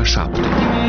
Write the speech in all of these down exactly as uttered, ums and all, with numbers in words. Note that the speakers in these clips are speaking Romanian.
șapte.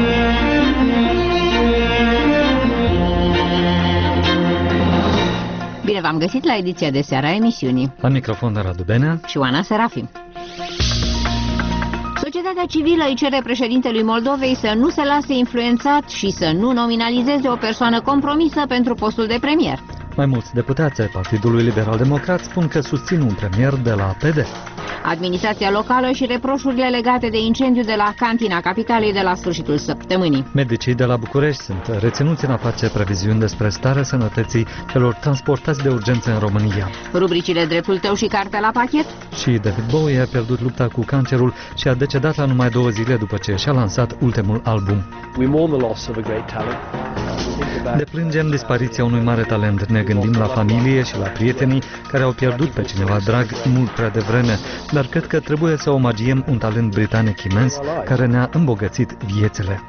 Bine v-am găsit la ediția de seară a emisiunii. La microfon de Radu Benea și Oana Serafim. Societatea civilă îi cere președintelui Moldovei să nu se lase influențat și să nu nominalizeze o persoană compromisă pentru postul de premier. Mai mulți deputați ai Partidului Liberal Democrat spun că susțin un premier de la P D. Administrația locală și reproșurile legate de incendiu de la cantina capitalei de la sfârșitul săptămânii. Medicii de la București sunt reținuți în a face previziuni despre starea sănătății celor transportați de urgență în România. Rubricile Dreptul tău și Cartea la pachet. Și David Bowie a pierdut lupta cu cancerul și a decedat la numai două zile după ce și-a lansat ultimul album. We mourn the loss of a great talent. Deplângem dispariția unui mare talent, ne gândim la familie și la prietenii care au pierdut pe cineva drag mult prea devreme, dar cred că trebuie să omagiem un talent britanic imens care ne-a îmbogățit viețile.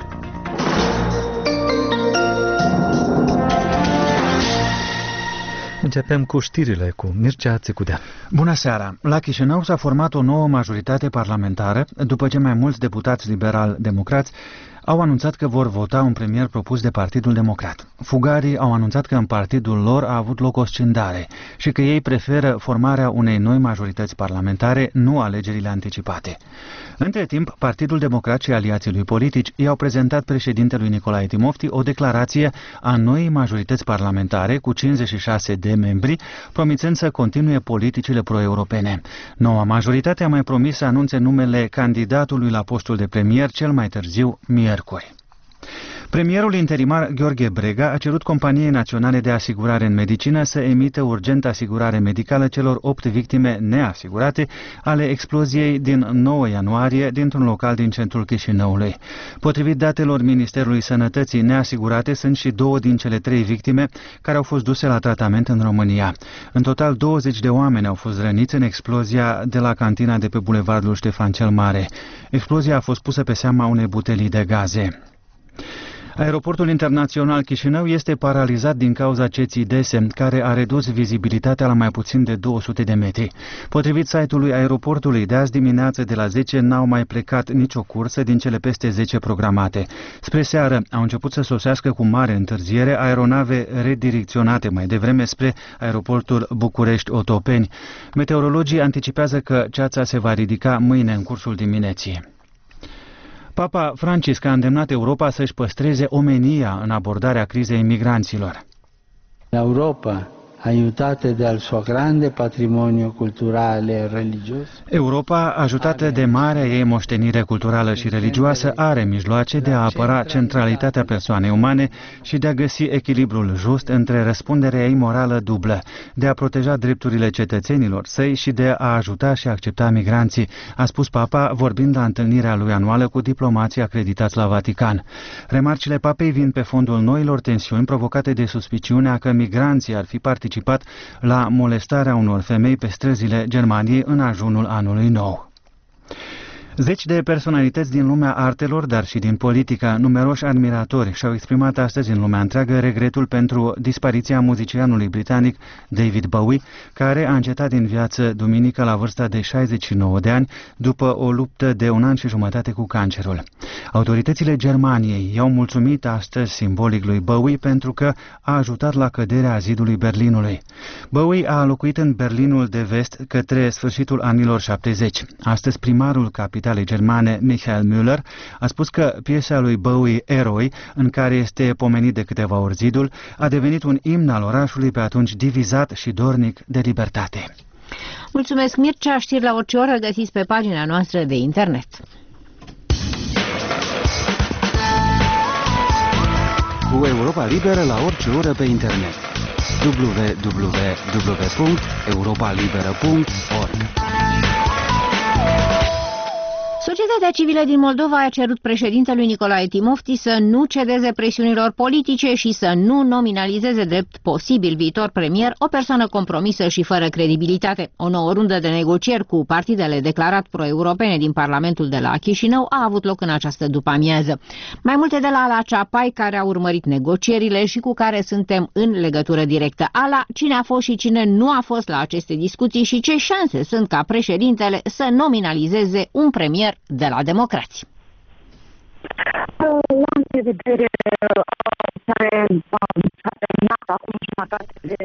Începem cu știrile cu Mircea Țicudea. Bună seara! La Chișinău s-a format o nouă majoritate parlamentară după ce mai mulți deputați liberal-democrați au anunțat că vor vota un premier propus de Partidul Democrat. Fugarii au anunțat că în partidul lor a avut loc o scindare și că ei preferă formarea unei noi majorități parlamentare, nu alegerile anticipate. Între timp, Partidul Democrat și aliații lui politici i-au prezentat președintelui Nicolae Timofti o declarație a noii majorități parlamentare cu cincizeci și șase de membri, promițând să continue politicile pro-europene. Noua majoritate a mai promis să anunțe numele candidatului la postul de premier cel mai târziu, miercuri. Premierul interimar Gheorghe Brega a cerut Companiei Naționale de Asigurare în Medicină să emită urgent asigurare medicală celor opt victime neasigurate ale exploziei din nouă ianuarie dintr-un local din centrul Chișinăului. Potrivit datelor Ministerului Sănătății, neasigurate sunt și două din cele trei victime care au fost duse la tratament în România. În total, douăzeci de oameni au fost răniți în explozia de la cantina de pe bulevardul Ștefan cel Mare. Explozia a fost pusă pe seama unei butelii de gaze. Aeroportul internațional Chișinău este paralizat din cauza ceții dese, care a redus vizibilitatea la mai puțin de două sute de metri. Potrivit site-ului aeroportului, de azi dimineață de la zece n-au mai plecat nicio cursă din cele peste zece programate. Spre seară au început să sosească cu mare întârziere aeronave redirecționate mai devreme spre aeroportul București-Otopeni. Meteorologii anticipează că ceața se va ridica mâine în cursul dimineții. Papa Francisc a îndemnat Europa să-și păstreze omenia în abordarea crizei migranților. Europa, aiutată dal suo grande patrimonio culturale e religios. Europa, ajutată de marea ei moștenire culturală și religioasă, are mijloace de a apăra centralitatea persoanei umane și de a găsi echilibrul just între răspunderea ei morală dublă, de a proteja drepturile cetățenilor săi și de a ajuta și accepta migranții, a spus Papa vorbind la întâlnirea lui anuală cu diplomații acreditați la Vatican. Remarcile Papei vin pe fondul noilor tensiuni provocate de suspiciunea că migranții ar fi participat la molestarea unor femei pe străzile Germaniei în ajunul anului nou. Zeci de personalități din lumea artelor, dar și din politica, numeroși admiratori și-au exprimat astăzi în lumea întreagă regretul pentru dispariția muzicianului britanic David Bowie, care a încetat din viață duminică la vârsta de șaizeci și nouă de ani, după o luptă de un an și jumătate cu cancerul. Autoritățile Germaniei i-au mulțumit astăzi simbolic lui Bowie pentru că a ajutat la căderea zidului Berlinului. Bowie a locuit în Berlinul de Vest către sfârșitul anilor șaptezeci. Astăzi primarul capitalei germane Michael Müller a spus că piesa lui Bowie, Eroi, în care este pomenit de câteva ori zidul, a devenit un imn al orașului pe atunci divizat și dornic de libertate. Mulțumesc, Mircea. Știri la orice oră găsiți pe pagina noastră de internet. Cu Europa Liberă la orice oră pe internet. w w w punct europa liberă punct org. Societatea civilă din Moldova a cerut președintelui Nicolae Timofti să nu cedeze presiunilor politice și să nu nominalizeze drept posibil viitor premier o persoană compromisă și fără credibilitate. O nouă rundă de negocieri cu partidele declarat pro-europene din Parlamentul de la Chișinău a avut loc în această după-amiază. Mai multe de la Ala Ceapai, care a urmărit negocierile și cu care suntem în legătură directă. Ala, cine a fost și cine nu a fost la aceste discuții și ce șanse sunt ca președintele să nominalizeze un premier de la Democrați? La vedere care s-a terminat acum jumătate de...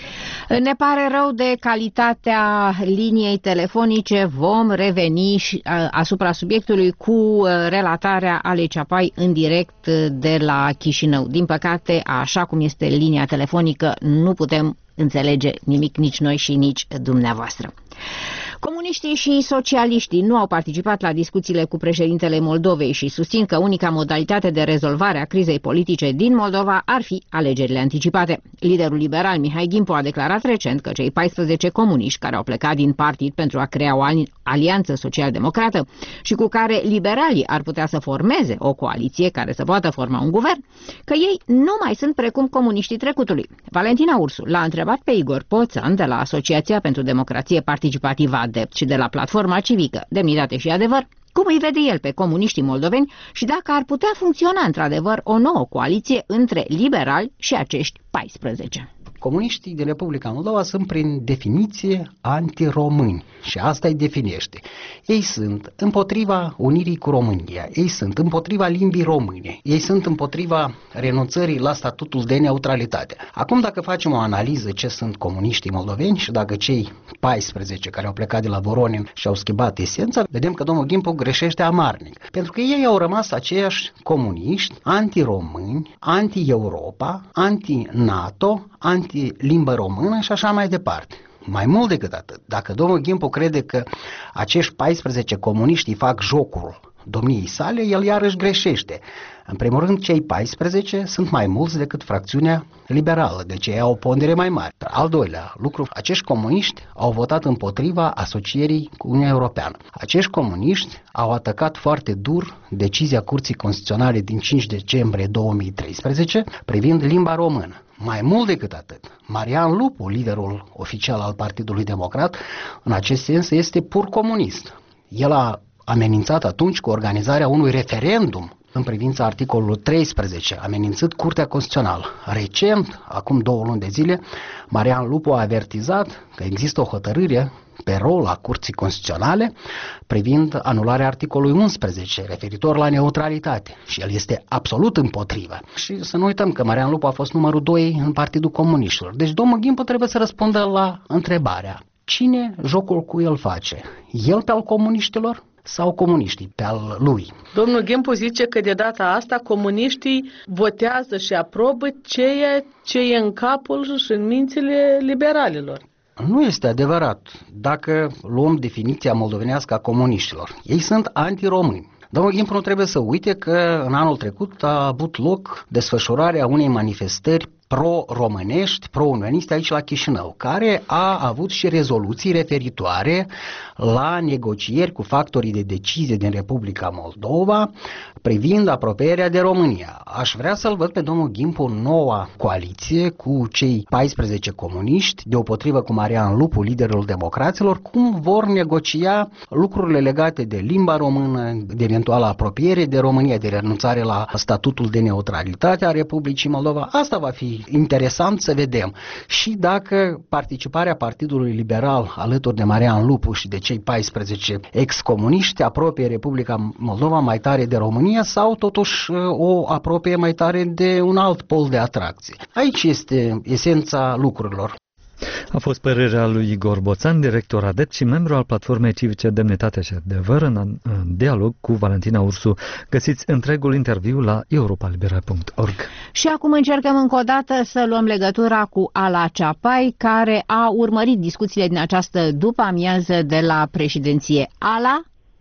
Ne pare rău de calitatea liniei telefonice. Vom reveni și asupra subiectului cu relatarea Alei Ceapai în direct de la Chișinău. Din păcate, așa cum este linia telefonică, nu putem înțelege nimic, nici noi și nici dumneavoastră. Comuniștii și socialiștii nu au participat la discuțiile cu președintele Moldovei și susțin că unica modalitate de rezolvare a crizei politice din Moldova ar fi alegerile anticipate. Liderul liberal Mihai Gimpo a declarat recent că cei paisprezece comuniști care au plecat din partid pentru a crea o alianță social-democrată și cu care liberalii ar putea să formeze o coaliție care să poată forma un guvern, că ei nu mai sunt precum comuniștii trecutului. Valentina Ursu l-a întrebat pe Igor Poțan de la Asociația pentru Democrație Participativă Adept și de la Platforma Civică Demnitate și Adevăr, cum îi vede el pe comuniștii moldoveni și dacă ar putea funcționa într-adevăr o nouă coaliție între liberali și acești paisprezece. Comuniștii din Republica Moldova sunt prin definiție antiromâni și asta îi definește. Ei sunt împotriva unirii cu România, ei sunt împotriva limbii române, ei sunt împotriva renunțării la statutul de neutralitate. Acum dacă facem o analiză ce sunt comuniștii moldoveni și dacă cei paisprezece care au plecat de la Voronin și-au schimbat esența, vedem că domnul Gimpo greșește amarnic. Pentru că ei au rămas aceiași comuniști, antiromâni, anti-Europa, anti-NATO, anti-limbă română și așa mai departe. Mai mult decât atât, dacă domnul Gimpo crede că acești paisprezece comuniști fac jocul domniei sale, el iarăși greșește. În primul rând, cei paisprezece sunt mai mulți decât fracțiunea liberală, deci ei au o pondere mai mare. Al doilea lucru, acești comuniști au votat împotriva asocierii cu Uniunea Europeană. Acești comuniști au atacat foarte dur decizia Curții Constituționale din cinci decembrie două mii treisprezece privind limba română. Mai mult decât atât, Marian Lupu, liderul oficial al Partidului Democrat, în acest sens este pur comunist. El a amenințat atunci cu organizarea unui referendum în privința articolului treisprezece, amenințând Curtea Constituțională. Recent, acum două luni de zile, Marian Lupu a avertizat că există o hotărâre pe rol a Curții Constituționale privind anularea articolului unsprezece, referitor la neutralitate. Și el este absolut împotrivă. Și să nu uităm că Marian Lupu a fost numărul doi în Partidul Comuniștilor. Deci domnul Gimpo trebuie să răspundă la întrebarea: cine jocul cu el face? El pe al comuniștilor sau comuniștii pe al lui? Domnul Gimpo zice că de data asta comuniștii votează și aprobă ceea ce e în capul și în mințile liberalilor. Nu este adevărat dacă luăm definiția moldovenească a comuniștilor. Ei sunt antiromâni. Domnul Gimpo nu trebuie să uite că în anul trecut a avut loc desfășurarea unei manifestări pro-românești, pro-unioniste aici la Chișinău, care a avut și rezoluții referitoare la negocieri cu factorii de decizie din Republica Moldova privind apropierea de România. Aș vrea să-l văd pe domnul Gimpo în noua coaliție cu cei paisprezece comuniști, deopotrivă cu Marian Lupu, liderul democraților, cum vor negocia lucrurile legate de limba română, de eventuală apropiere de România, de renunțare la statutul de neutralitate a Republicii Moldova. Asta va fi interesant să vedem. Și dacă participarea Partidului Liberal alături de Marian Lupu și de cei paisprezece ex-comuniști apropie Republica Moldova mai tare de România sau totuși o apropie mai tare de un alt pol de atracție. Aici este esența lucrurilor. A fost părerea lui Igor Boțan, director adept și membru al Platformei Civice Demnitate și Adevăr, în, în dialog cu Valentina Ursu. Găsiți întregul interviu la europa liberă punct org. Și acum încercăm încă o dată să luăm legătura cu Ala Ceapai, care a urmărit discuțiile din această după-amiază de la președinție. Ala?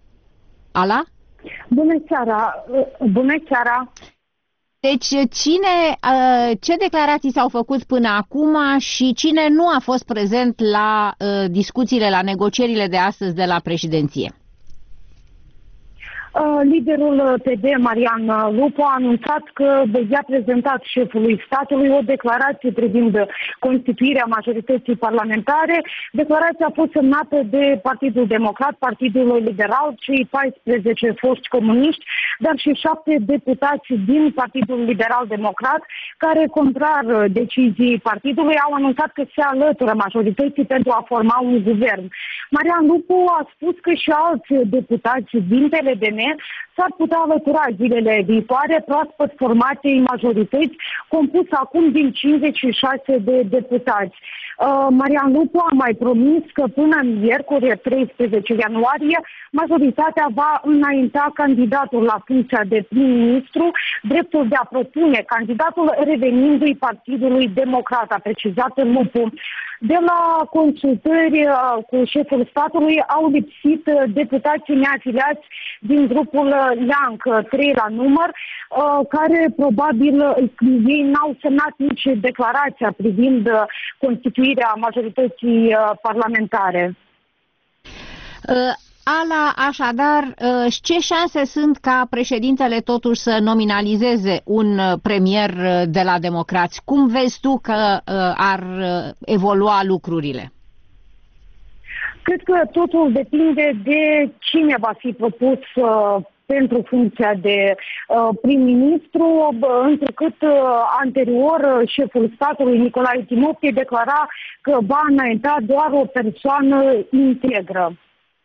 Ala? Bună seara! Bună seara! Deci, cine, ce declarații s-au făcut până acum și cine nu a fost prezent la discuțiile, la negocierile de astăzi de la președinție? Liderul P D, Marian Lupu, a anunțat că i-a prezentat șefului statului o declarație privind constituirea majorității parlamentare. Declarația a fost semnată de Partidul Democrat, Partidul Liberal, cei paisprezece foști comuniști, dar și șapte deputați din Partidul Liberal Democrat, care, contrar deciziei partidului, au anunțat că se alătură majorității pentru a forma un guvern. Marian Lupu a spus că și alți deputați din P L D N s-ar putea alătura zilele viitoare proaspăt formației majorități compusă acum din cincizeci și șase de deputați. Uh, Marian Lupu a mai promis că până în miercuri, treisprezece ianuarie, majoritatea va înainta candidatul la funcția de prim-ministru, dreptul de a propune candidatul revenindu-i Partidului Democrat, a precizat Lupu. De la consultări uh, cu șeful statului au lipsit uh, deputații neafiliați din grupul Leanc, trei la număr, uh, care probabil uh, ei n-au semnat nici declarația privind uh, constituirea majorității uh, parlamentare. Uh. Ala, așadar, ce șanse sunt ca președintele totuși să nominalizeze un premier de la Democrați? Cum vezi tu că ar evolua lucrurile? Cred că totul depinde de cine va fi propus pentru funcția de prim-ministru, întrucât anterior șeful statului Nicolae Timofti declara că va înainta doar o persoană integră.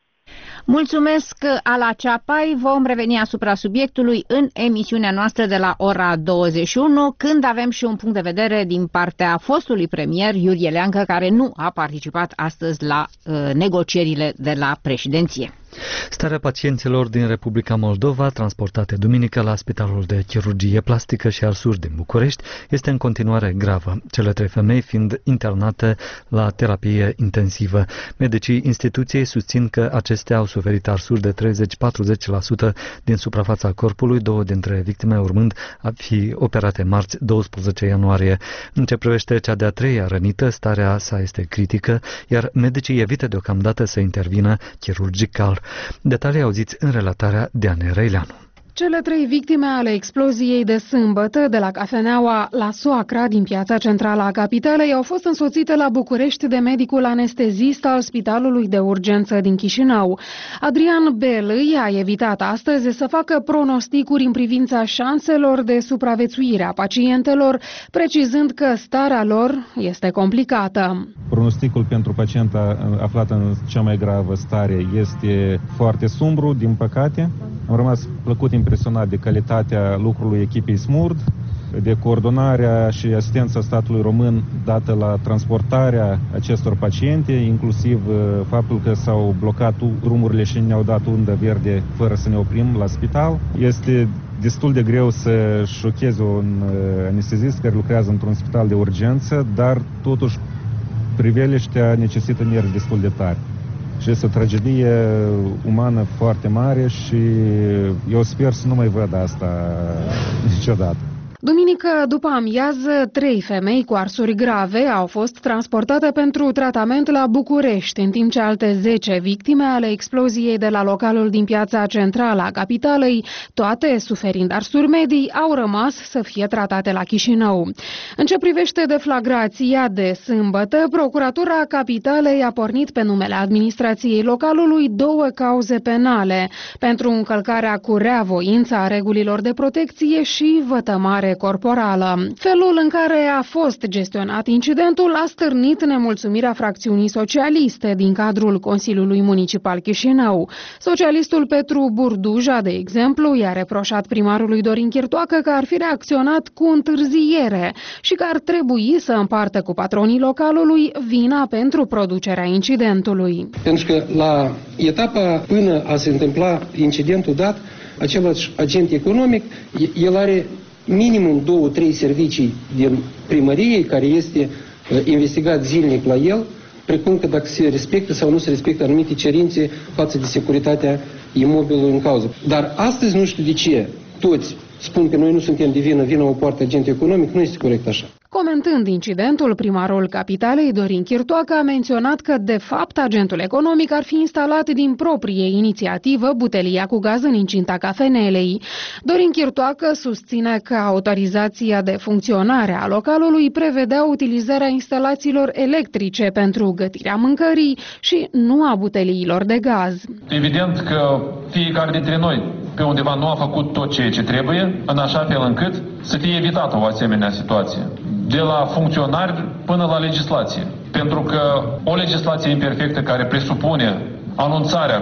Mulțumesc, Ala Ceapai. Vom reveni asupra subiectului în emisiunea noastră de la ora douăzeci și unu, când avem și un punct de vedere din partea fostului premier Iurie Leancă, care nu a participat astăzi la uh, negocierile de la președinție. Starea pacienților din Republica Moldova, transportate duminică la Spitalul de Chirurgie Plastică și Arsuri din București, este în continuare gravă, cele trei femei fiind internate la terapie intensivă. Medicii instituției susțin că acestea au suferit arsuri de treizeci-patruzeci la sută din suprafața corpului, două dintre victime urmând a fi operate marți, doisprezece ianuarie. În ce privește cea de-a treia rănită, starea sa este critică, iar medicii evită deocamdată să intervină chirurgical. Detalii auziți în relatarea de Ane Răileanu. Cele trei victime ale exploziei de sâmbătă de la cafeneaua La Soacra din piața centrală a capitalei au fost însoțite la București de medicul anestezist al Spitalului de Urgență din Chișinău. Adrian Belâi a evitat astăzi să facă pronosticuri în privința șanselor de supraviețuire a pacientelor, precizând că starea lor este complicată. Pronosticul pentru pacienta aflată în cea mai gravă stare este foarte sumbru, din păcate. Am rămas plăcut impresionat de calitatea lucrului echipei SMURD, de coordonarea și asistența statului român dată la transportarea acestor paciente, inclusiv faptul că s-au blocat drumurile și ne-au dat undă verde fără să ne oprim la spital. Este destul de greu să șocheze un anestezist care lucrează într-un spital de urgență, dar totuși priveliștea necesită nervi destul de tari. Și este o tragedie umană foarte mare și eu sper să nu mai văd asta niciodată. Duminică, după amiază, trei femei cu arsuri grave au fost transportate pentru tratament la București, în timp ce alte zece victime ale exploziei de la localul din piața centrală a capitalei, toate suferind arsuri medii, au rămas să fie tratate la Chișinău. În ce privește deflagrația de sâmbătă, Procuratura Capitalei a pornit pe numele administrației localului două cauze penale pentru încălcarea cu rea voință a regulilor de protecție și vătămare corporală. Felul în care a fost gestionat incidentul a stârnit nemulțumirea fracțiunii socialiste din cadrul Consiliului Municipal Chișinău. Socialistul Petru Burduja, de exemplu, i-a reproșat primarului Dorin Chirtoacă că ar fi reacționat cu întârziere și că ar trebui să împartă cu patronii localului vina pentru producerea incidentului. Pentru că la etapa până a se întâmpla incidentul dat, același agent economic, el are minimum două, trei servicii din primărie care este uh, investigat zilnic la el, precum că dacă se respectă sau nu se respectă anumite cerințe față de securitatea imobilului în cauză. Dar astăzi nu știu de ce toți spun că noi nu suntem de vină, vina o poartă agentul economic, nu este corect așa. Comentând incidentul, primarul capitalei, Dorin Chirtoacă, a menționat că, de fapt, agentul economic ar fi instalat din proprie inițiativă butelia cu gaz în incinta cafenelei. Dorin Chirtoacă susține că autorizația de funcționare a localului prevedea utilizarea instalațiilor electrice pentru gătirea mâncării și nu a buteliilor de gaz. Evident că fiecare dintre noi pe undeva nu a făcut tot ceea ce trebuie, în așa fel încât să fie evitată o asemenea situație. De la funcționari până la legislație. Pentru că o legislație imperfectă care presupune anunțarea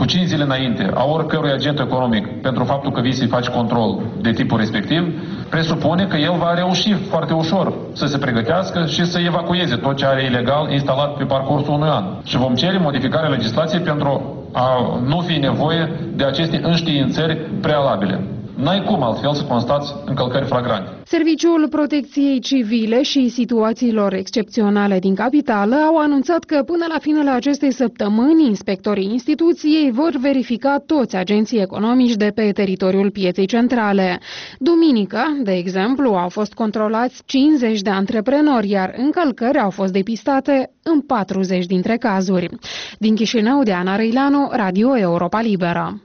cu cinci zile înainte a oricărui agent economic pentru faptul că vii să-i faci control de tipul respectiv, presupune că el va reuși foarte ușor să se pregătească și să evacueze tot ce are ilegal instalat pe parcursul unui an. Și vom cere modificarea legislației pentru a nu fi nevoie de aceste înștiințări prealabile. N-ai cum altfel să constați încălcări flagrante. Serviciul Protecției Civile și Situațiilor Excepționale din capitală au anunțat că până la finele acestei săptămâni, inspectorii instituției vor verifica toți agenții economici de pe teritoriul pieței centrale. Duminică, de exemplu, au fost controlați cincizeci de antreprenori, iar încălcări au fost depistate în patruzeci dintre cazuri. Din Chișinău, Diana Răileanu, Radio Europa Liberă.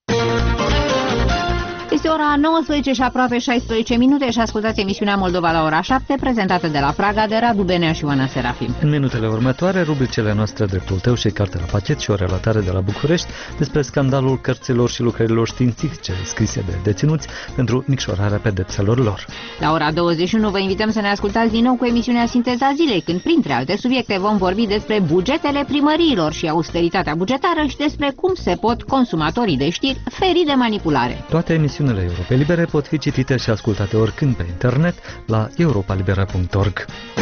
Este ora nouăsprezece și aproape șaisprezece minute și ascultați emisiunea Moldova la ora șapte, prezentată de la Praga de Radu Benea și Oana Serafim. În minutele următoare, rubricele noastre Dreptul tău și Carte la pachet și o relatare de la București despre scandalul cărților și lucrărilor științifice scrise de deținuți pentru micșorarea pedepselor lor. La ora douăzeci și unu vă invităm să ne ascultați din nou cu emisiunea Sinteza Zilei, când printre alte subiecte vom vorbi despre bugetele primăriilor și austeritatea bugetară și despre cum se pot consumatorii de știri feri de manipulare. Toate emisiunile Europei Libere pot fi citite și ascultate oricând pe internet la europa libera punct org.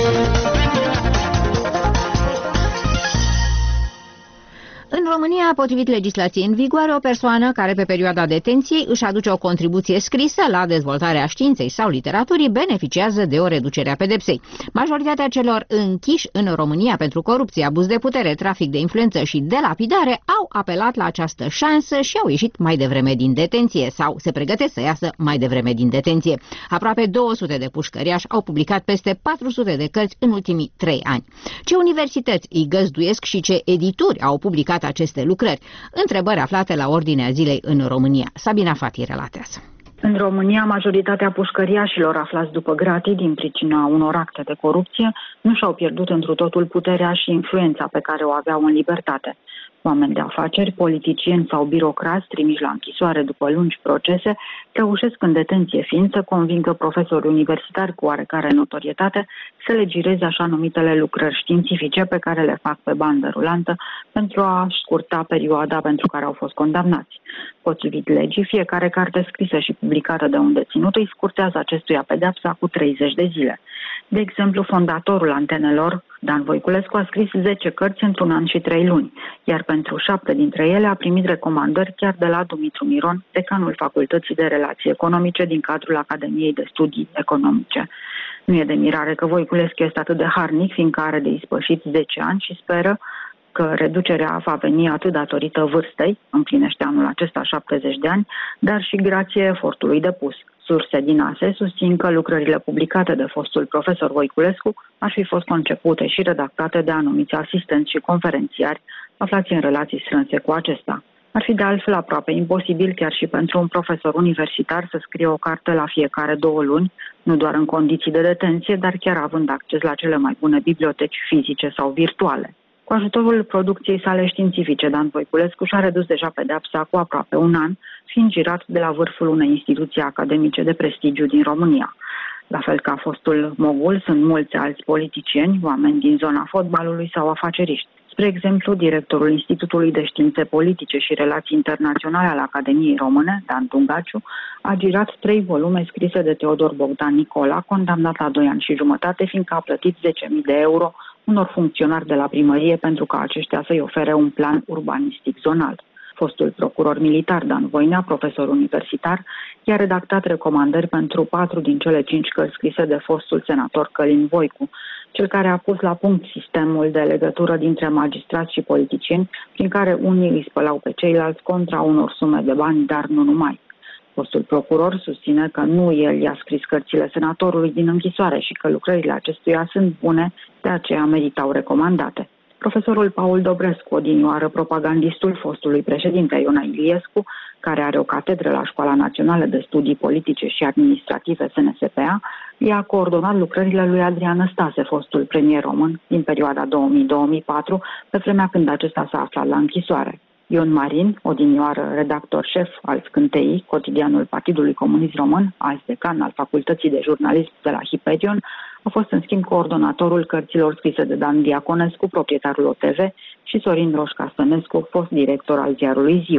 În România, potrivit legislației în vigoare, o persoană care pe perioada detenției își aduce o contribuție scrisă la dezvoltarea științei sau literaturii beneficiază de o reducere a pedepsei. Majoritatea celor închiși în România pentru corupție, abuz de putere, trafic de influență și delapidare au apelat la această șansă și au ieșit mai devreme din detenție sau se pregătesc să iasă mai devreme din detenție. Aproape două sute de pușcăriași au publicat peste patru sute de cărți în ultimii trei ani. Ce universități îi găzduiesc și ce edituri au publicat aceste lucrări? Întrebări aflate la ordinea zilei în România. Sabina Fati relatează. În România, majoritatea pușcăriașilor aflați după gratii din pricina unor acte de corupție nu și-au pierdut întru totul puterea și influența pe care o aveau în libertate. Oameni de afaceri, politicieni sau birocrați trimiși la închisoare după lungi procese reușesc în detenție fiind să convingă profesori universitari cu oarecare notorietate să le gireze așa numitele lucrări științifice pe care le fac pe bandă rulantă pentru a scurta perioada pentru care au fost condamnați. Potrivit legii, fiecare carte scrisă și publicată de un deținut îi scurtează acestuia pedeapsa cu treizeci de zile. De exemplu, fondatorul Antenelor, Dan Voiculescu, a scris zece cărți într-un an și trei luni, iar pentru șapte dintre ele a primit recomandări chiar de la Dumitru Miron, decanul Facultății de Relații Economice din cadrul Academiei de Studii Economice. Nu e de mirare că Voiculescu este atât de harnic, fiindcă are de ispășit zece ani și speră că reducerea va veni atât datorită vârstei, împlinește anul acesta șaptezeci de ani, dar și grație efortului depus. Surse din A S E susțin că lucrările publicate de fostul profesor Voiculescu ar fi fost concepute și redactate de anumiți asistenți și conferențiari aflați în relații strânse cu acesta. Ar fi de altfel aproape imposibil chiar și pentru un profesor universitar să scrie o carte la fiecare două luni, nu doar în condiții de detenție, dar chiar având acces la cele mai bune biblioteci fizice sau virtuale. Cu ajutorul producției sale științifice, Dan Voiculescu și-a redus deja pedeapsa cu aproape un an, fiind girat de la vârful unei instituții academice de prestigiu din România. La fel ca fostul mogul, sunt mulți alți politicieni, oameni din zona fotbalului sau afaceriști. Spre exemplu, directorul Institutului de Științe Politice și Relații Internaționale al Academiei Române, Dan Dungaciu, a girat trei volume scrise de Teodor Bogdan Nicola, condamnat la doi ani și jumătate, fiindcă a plătit zece mii de euro unor funcționari de la primărie pentru ca aceștia să-i ofere un plan urbanistic zonal. Fostul procuror militar Dan Voinea, profesor universitar, i-a redactat recomandări pentru patru din cele cinci cărți scrise de fostul senator Călin Voicu, cel care a pus la punct sistemul de legătură dintre magistrați și politicieni, prin care unii îi spălau pe ceilalți contra unor sume de bani, dar nu numai. Fostul procuror susține că nu el i-a scris cărțile senatorului din închisoare și că lucrările acestuia sunt bune, de aceea meritau recomandate. Profesorul Paul Dobrescu, odinioară propagandistul fostului președinte Iona Iliescu, care are o catedră la Școala Națională de Studii Politice și Administrative S N S P A, i-a coordonat lucrările lui Adrian Năstase, fostul premier român din perioada două mii - două mii patru, pe vremea când acesta s-a aflat la închisoare. Ion Marin, odinioară redactor șef al Scânteii, cotidianul Partidului Comunist Român, azi decan al Facultății de Jurnalism de la Hiperion, a fost în schimb coordonatorul cărților scrise de Dan Diaconescu, proprietarul O T V, și Sorin Roșca Stănescu, fost director al ziarului Ziua.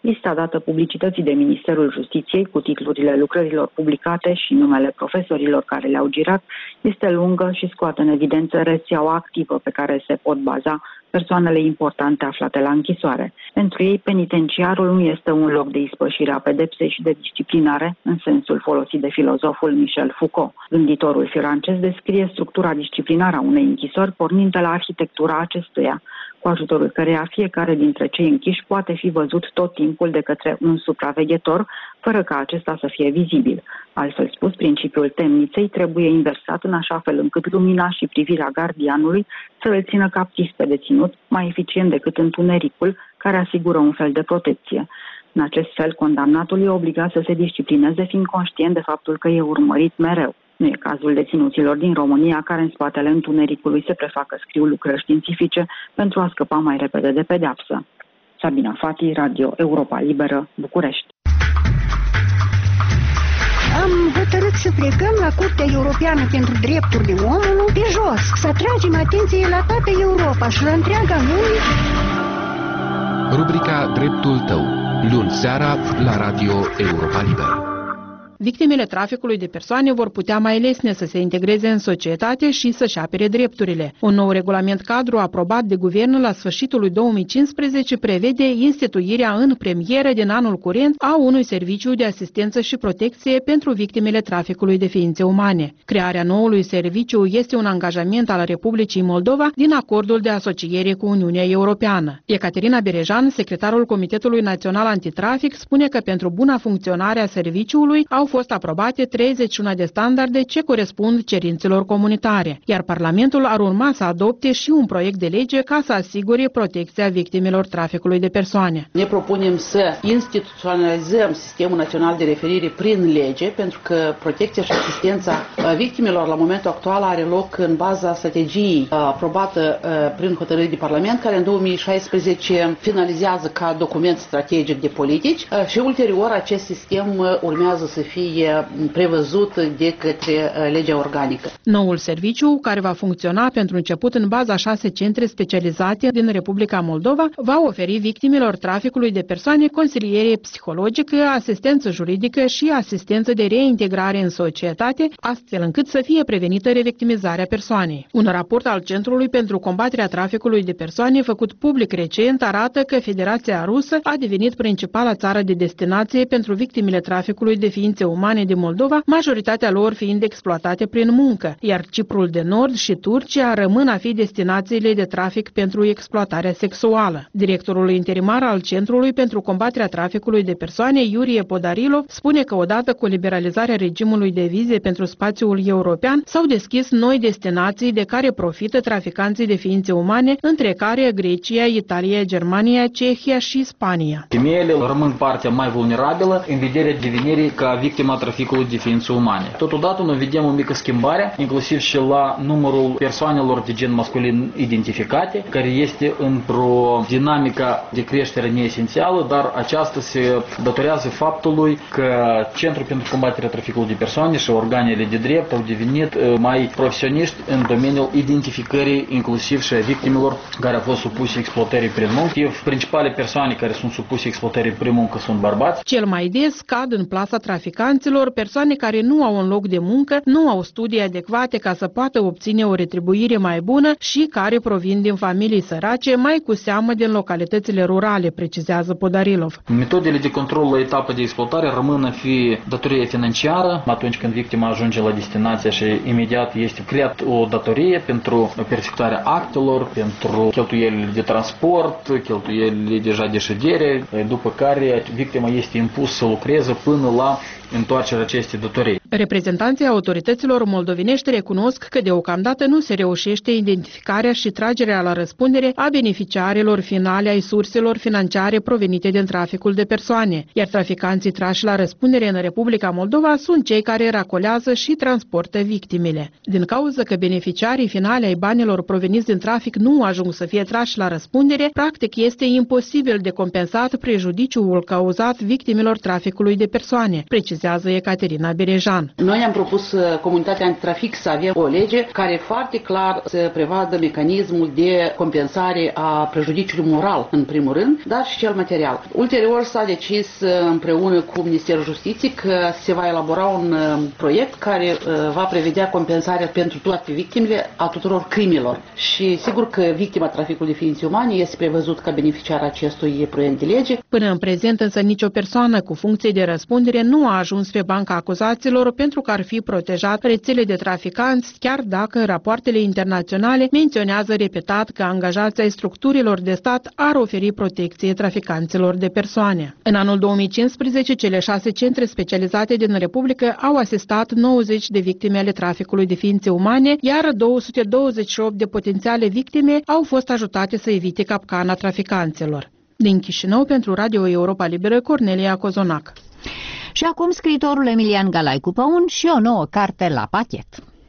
Lista dată publicității de Ministerul Justiției cu titlurile lucrărilor publicate și numele profesorilor care le-au girat este lungă și scoate în evidență rețeaua activă pe care se pot baza persoanele importante aflate la închisoare. Pentru ei, penitenciarul nu este un loc de ispășire a pedepsei și de disciplinare, în sensul folosit de filozoful Michel Foucault. Gânditorul francez descrie structura disciplinară a unei închisori pornind de la arhitectura acestuia, cu ajutorul căreia fiecare dintre cei închiși poate fi văzut tot timpul de către un supraveghetor, fără ca acesta să fie vizibil. Altfel spus, principiul temniței trebuie inversat în așa fel încât lumina și privirea gardianului să îl țină captiv pe deținut, mai eficient decât întunericul, care asigură un fel de protecție. În acest fel, condamnatul e obligat să se disciplineze, fiind conștient de faptul că e urmărit mereu. Nu e cazul deținuților din România, care în spatele întunericului se prefacă scriu lucrări științifice pentru a scăpa mai repede de pedeapsă. Sabina Fati, Radio Europa Liberă, București. Am hotărât să plecăm la Curtea Europeană pentru Drepturile Omului pe jos, să atragem atenție la toată Europa și la întreaga lume. Rubrica Dreptul tău, luni seara la Radio Europa Liberă. Victimele traficului de persoane vor putea mai lesne să se integreze în societate și să-și apere drepturile. Un nou regulament cadru aprobat de guvern la sfârșitul lui două mii cincisprezece prevede instituirea în premieră din anul curent a unui serviciu de asistență și protecție pentru victimele traficului de ființe umane. Crearea noului serviciu este un angajament al Republicii Moldova din acordul de asociere cu Uniunea Europeană. Ecaterina Berejan, secretarul Comitetului Național Antitrafic, spune că pentru buna funcționare a serviciului au fost aprobate treizeci și unu de standarde ce corespund cerințelor comunitare, iar Parlamentul ar urma să adopte și un proiect de lege ca să asigure protecția victimelor traficului de persoane. Ne propunem să instituționalizăm sistemul național de referire prin lege, pentru că protecția și asistența victimelor la momentul actual are loc în baza strategiei aprobată prin hotărâri de Parlament, care în două mii șaisprezece finalizează ca document strategic de politici și ulterior acest sistem urmează să fie prevăzut de către legea organică. Noul serviciu, care va funcționa pentru început în baza șase centre specializate din Republica Moldova, va oferi victimelor traficului de persoane consiliere psihologică, asistență juridică și asistență de reintegrare în societate, astfel încât să fie prevenită revictimizarea persoanei. Un raport al Centrului pentru combaterea traficului de persoane făcut public recent arată că Federația Rusă a devenit principala țară de destinație pentru victimele traficului de ființe umane de Moldova, majoritatea lor fiind exploatate prin muncă, iar Ciprul de Nord și Turcia rămân a fi destinațiile de trafic pentru exploatarea sexuală. Directorul interimar al Centrului pentru combaterea traficului de persoane, Iurie Podarilov, spune că odată cu liberalizarea regimului de vize pentru spațiul european s-au deschis noi destinații de care profită traficanții de ființe umane, între care Grecia, Italia, Germania, Cehia și Spania. Femeile rămân partea mai vulnerabilă în vederea devenirii ca victima traficului de ființe umane. Totodată noi vedem o mică schimbare, inclusiv și la numărul persoanelor de gen masculin identificate, care este într-o dinamică de creștere neesențială, dar aceasta se datorează faptului că Centrul pentru combaterea traficului de persoane și organele de drept au devenit mai profesioniști în domeniul identificării, inclusiv și a victimelor care au fost supuse exploatării prin muncă. Principale persoane care sunt supuse exploatării prin muncă sunt bărbați. Cel mai des cad în plasa traficanților persoane care nu au un loc de muncă, nu au studii adecvate ca să poată obține o retribuire mai bună și care provin din familii sărace, mai cu seamă din localitățile rurale, precizează Podarilov. Metodele de control la etapă de exploatare rămân a fi datorie financiară. Atunci când victima ajunge la destinație și imediat este creat o datorie pentru perfectarea actelor, pentru cheltuielile de transport, cheltuielile deja de ședere, după care victima este impus să lucreze până la întoarcerea acestei datorii. Reprezentanții autorităților moldovenești recunosc că deocamdată nu se reușește identificarea și tragerea la răspundere a beneficiarilor finale ai surselor financiare provenite din traficul de persoane, iar traficanții trași la răspundere în Republica Moldova sunt cei care racolează și transportă victimele. Din cauza că beneficiarii finale ai banilor proveniți din trafic nu ajung să fie trași la răspundere, practic este imposibil de compensat prejudiciul cauzat victimelor traficului de persoane, precizează Ecaterina Berejan. European. Noi am propus comunitatea antitrafic să avem o lege care foarte clar să prevadă mecanismul de compensare a prejudiciului moral, în primul rând, dar și cel material. Ulterior s-a decis împreună cu Ministerul Justiției că se va elabora un proiect care va prevedea compensarea pentru toate victimele a tuturor crimelor. Și sigur că victima traficului de ființe umane este prevăzut ca beneficiar acestui proiect de lege. Până în prezent, însă, nicio persoană cu funcție de răspundere nu a ajuns pe banca acuzaților pentru că ar fi protejat rețele de traficanți, chiar dacă rapoartele internaționale menționează repetat că angajații ai structurilor de stat ar oferi protecție traficanților de persoane. În anul două mii cincisprezece, cele șase centre specializate din Republică au asistat nouăzeci de victime ale traficului de ființe umane, iar două sute douăzeci și opt de potențiale victime au fost ajutate să evite capcana traficanților. Din Chișinău, pentru Radio Europa Liberă, Cornelia Cozonac. Și acum scriitorul Emilian Galai cu Păun și o nouă carte la pachet.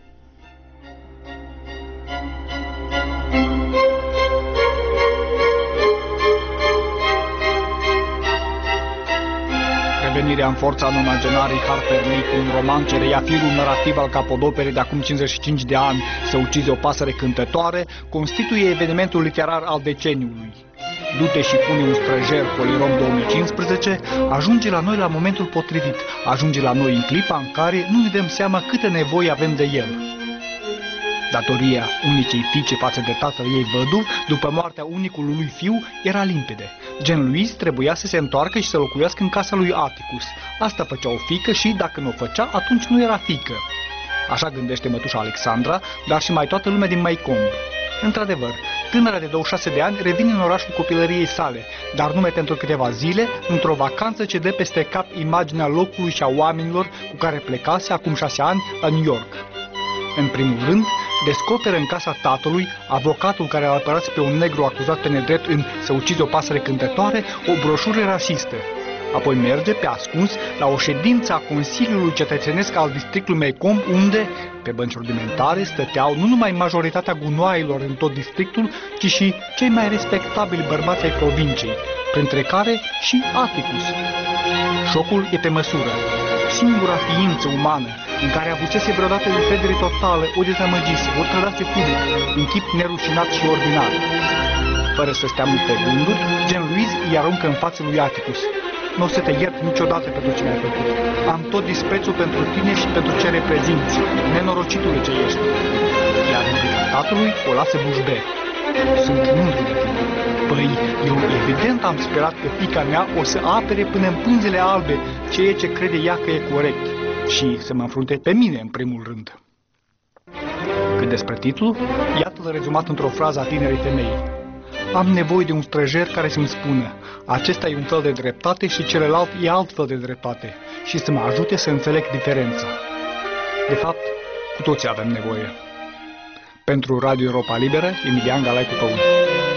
Revenirea în forța nonagenarii Harper Lee, un roman ce reia firul narrativ al capodoperei de acum cincizeci și cinci de ani, Se ucize o pasăre cântătoare, constituie evenimentul literar al deceniului. Du-te și pune un străjer, Polirom două mii cincisprezece, ajunge la noi la momentul potrivit, ajunge la noi în clipa în care nu ne dăm seama câtă nevoie avem de el. Datoria unicei fiice față de tatăl ei văduv, după moartea unicului lui fiu, era limpede. Jean Louise trebuia să se întoarcă și să locuiască în casa lui Atticus. Asta făcea o fiică și, dacă nu o făcea, atunci nu era fiică. Așa gândește mătușa Alexandra, dar și mai toată lumea din Maikomb. Într-adevăr, tânăra de douăzeci și șase de ani revine în orașul copilăriei sale, dar numai pentru câteva zile, într-o vacanță ce dă peste cap imaginea locului și a oamenilor cu care plecase acum șase ani la New York. În primul rând, descoperă în casa tatălui, avocatul care a apărat pe un negru acuzat pe nedrept în Se ucize o pasăre cântătoare, o broșură rasistă. Apoi merge pe ascuns la o ședință a Consiliului Cetățenesc al districtului Maikomb, unde, pe bănci rudimentare, stăteau nu numai majoritatea gunoaielor în tot districtul, ci și cei mai respectabili bărbați ai provinciei, printre care și Atticus. Șocul e pe măsură. Singura ființă umană în care avusese vreodată o încredere totală, o dezamăgise, o trădase public, în chip nerușinat și ordinar. Fără să stea multe gânduri, Jean Louise îi aruncă în fața lui Atticus. Nu o să te iert niciodată pentru ce mi-ai făcut. Am tot disprețul pentru tine și pentru ce reprezinți, nenorocitule ce ești. Iar în prița tatălui o lasă bușbe. Sunt mândru de tine. Păi, eu evident am sperat că fiica mea o să apere până în pânzele albe ceea ce crede ea că e corect. Și să mă înfrunte pe mine în primul rând. Cât despre titlu, iată-l rezumat într-o frază a tinerei femei. Am nevoie de un străjer care să-mi spună, acesta e un fel de dreptate și celălalt e alt fel de dreptate, și să mă ajute să înțeleg diferența. De fapt, cu toții avem nevoie. Pentru Radio Europa Liberă, Emilian Galai cu Păun.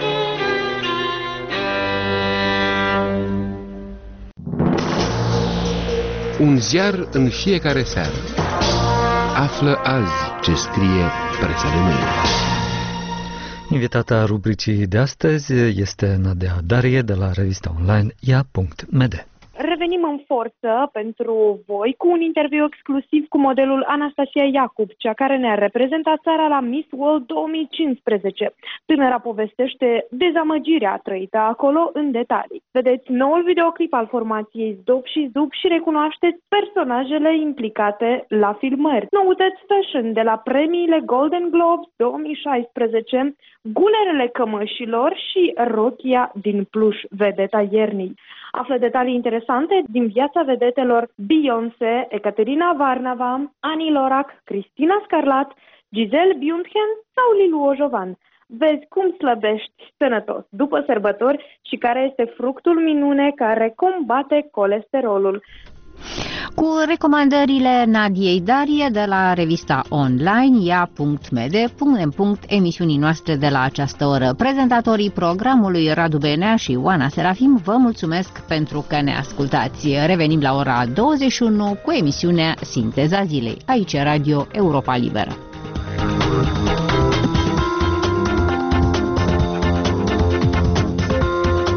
Un ziar în fiecare seară. Află azi ce scrie presa de mâine. Invitata rubricii de astăzi este Nadea Darie de la revista online ia punct m d. Revenim în forță pentru voi cu un interviu exclusiv cu modelul Anastasia Iacob, cea care ne-a reprezentat țara la Miss World două mii cincisprezece. Tânăra povestește dezamăgirea trăită acolo în detalii. Vedeți noul videoclip al formației Zdop și Zup și recunoașteți personajele implicate la filmări. Noutăți fashion de la premiile Golden Globes două mii șaisprezece, gulerele cămășilor și rochia din pluș, vedeta iernii. Află detalii interesante din viața vedetelor Beyoncé, Ecaterina Varnava, Ani Lorac, Cristina Scarlat, Giselle Bündchen sau Lilu Ojovan. Vezi cum slăbești sănătos după sărbători și care este fructul minune care combate colesterolul. Cu recomandările Nadiei Darie de la revista online ia punct m d, punem punct emisiunii noastre de la această oră. Prezentatorii programului Radu Benea și Oana Serafim vă mulțumesc pentru că ne ascultați. Revenim la ora douăzeci și unu cu emisiunea Sinteza Zilei, aici Radio Europa Liberă.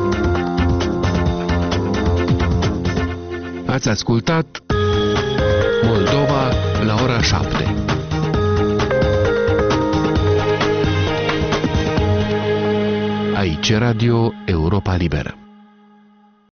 Ați ascultat Moldova la ora șapte. Aici Radio Europa Liberă.